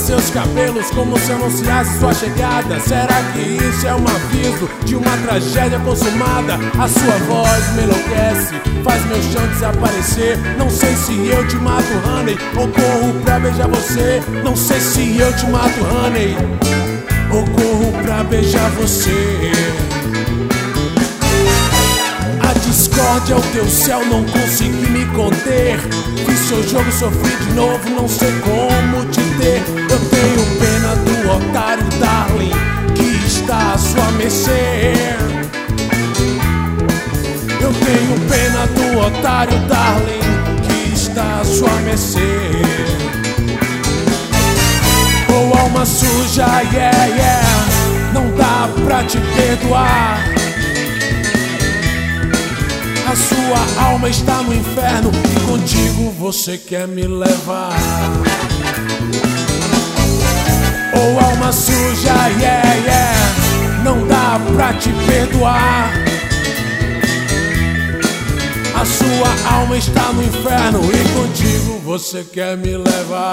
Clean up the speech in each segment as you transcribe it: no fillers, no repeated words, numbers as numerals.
seus cabelos como se anunciasse sua chegada. Será que isso é um aviso de uma tragédia consumada? A sua voz me enlouquece, faz meu chão desaparecer. Não sei se eu te mato, honey, ou corro pra beijar você. Não sei se eu te mato, honey, ou corro pra beijar você. A discórdia é o teu céu, não consegui me conter. Fiz seu jogo, sofri de novo, não sei como te ter. Eu tenho pena do otário, darling, que está à sua mercê. Eu tenho pena do otário, darling, que está à sua mercê. Oh, alma suja, yeah, yeah, não dá pra te perdoar. A sua alma está no inferno e contigo você quer me levar. Oh, alma suja, yeah, yeah, não dá pra te perdoar. A sua alma está no inferno e contigo você quer me levar.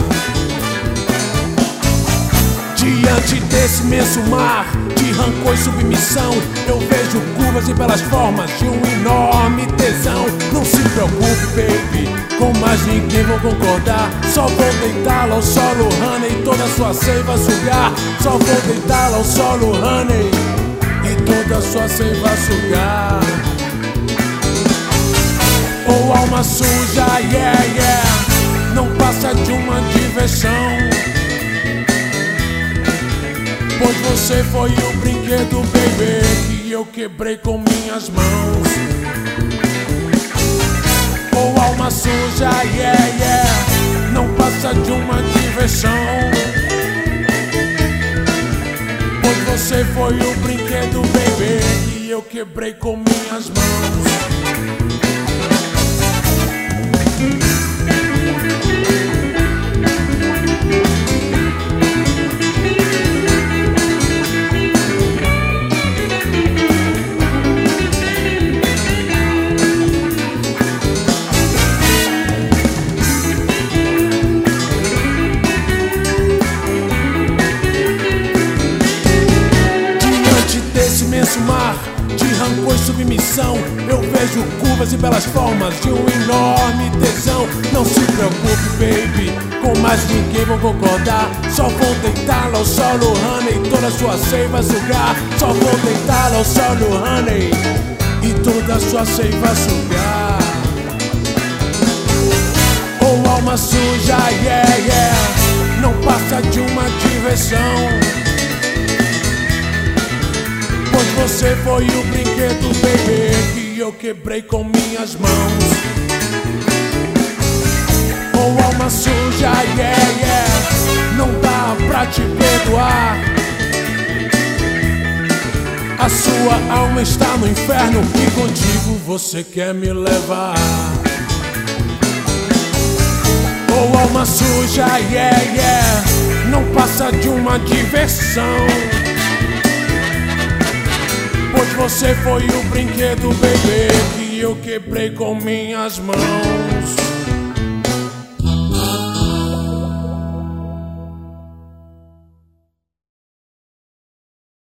Diante desse imenso mar de rancor e submissão, eu vejo curvas e belas formas de um enorme tesão. Não se preocupe, baby, com mais ninguém vou concordar. Só vou deitá-la ao solo, honey, toda a sua seiva sugar. Só vou deitá-la ao solo, honey, e toda a sua seiva sugar. Oh, alma suja, yeah, yeah, não passa de uma diversão. Pois você foi o brinquedo, baby, que eu quebrei com minhas mãos. Oh, alma suja, yeah, yeah, não passa de uma diversão. Pois você foi o brinquedo, baby, que eu quebrei com minhas mãos. Mar de rancor e submissão, eu vejo curvas e belas formas de um enorme tesão. Não se preocupe, baby, com mais ninguém vou concordar. Só vou deitá-la ao solo, honey, toda a sua seiva sugar. Só vou deitá-la ao solo, honey, e toda a sua seiva sugar. Oh, alma suja, yeah, yeah, não passa de uma diversão. Pois você foi o brinquedo, baby, que eu quebrei com minhas mãos. Oh, alma suja, yeah, yeah, não dá pra te perdoar. A sua alma está no inferno e contigo você quer me levar. Oh, alma suja, yeah, yeah, não passa de uma diversão. Pois você foi o brinquedo, baby, que eu quebrei com minhas mãos.